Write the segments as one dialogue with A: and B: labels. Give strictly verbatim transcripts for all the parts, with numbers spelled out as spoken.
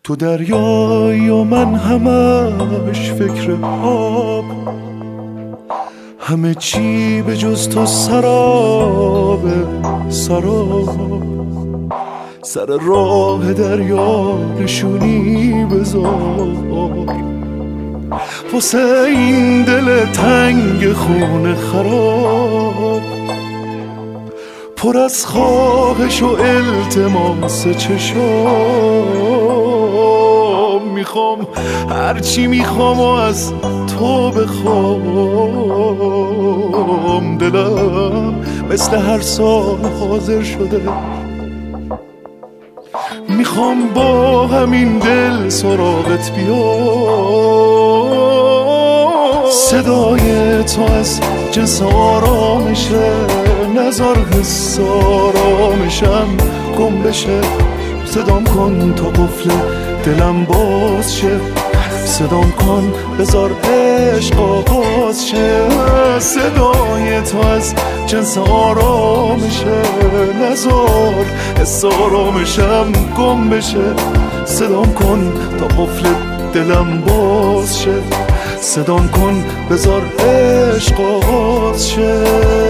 A: تو دریایی و من همش فکر آب، همه چی به جز تو سراب سراب. سر راه دریا نشونی بذار واسه این دل تنگ خون خراب، پر از خواهش و التماس چشام. میخوام هرچی میخوام و از تو بخوام، دلم مثل هر سال حاضر شده. میخوام با همین دل سراغت بیام، صدای تو از جنس آرامشه، نذار حس آرامشم گم بشه. صدام کن تا قفل دلم باز شه، صدام کن بذار عشق آغاز شه. صدای تو از جنس آرامشه، نذار حس آرامشم گم بشه. صدام کن تا قفل دلم باز شه، صدام کن بذار عشق آغاز شه.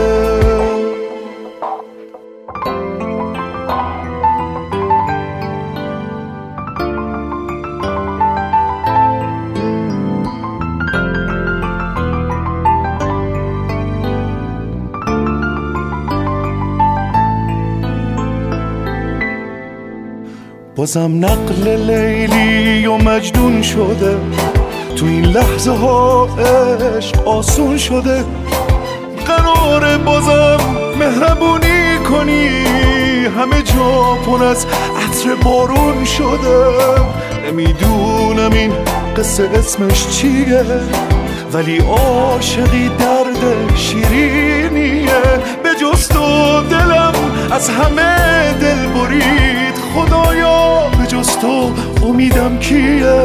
A: بازم نقل لیلی و مجنون شده، تو این لحظه ها عشق آسون شده. قراره بازم مهربونی کنی، همه جا پر از عطر بارون شده. نمیدونم این قصه اسمش چیه، ولی عاشقی درد شیرینیه. به جز تو دلم از همه دل برید، خدایا به جز تو امیدم کیه.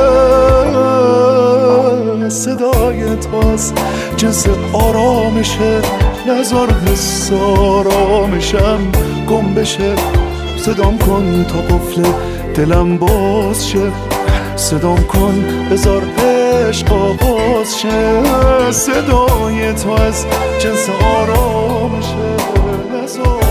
A: صدای تو از جنس آرامشه، نذار حس آرامشم گم بشه. صدام کن تا قفل دلم باز شه، صدام کن بذار عشق آغاز شه. صدای تو از جنس آرامشه، نذار